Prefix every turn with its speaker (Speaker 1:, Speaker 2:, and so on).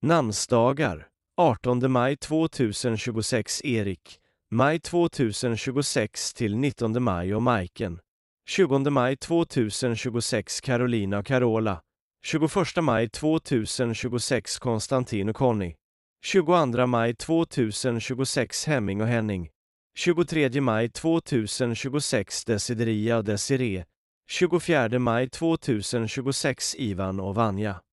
Speaker 1: Namnsdagar: 18 maj 2026 Erik, maj 2026 till 19 maj och Majken, 20 maj 2026 Carolina och Carola, 21 maj 2026 Konstantin och Conny, 22 maj 2026 Hemming och Henning, 23 maj 2026 Desideria och Desiree, 24 maj 2026 Ivan och Vanja.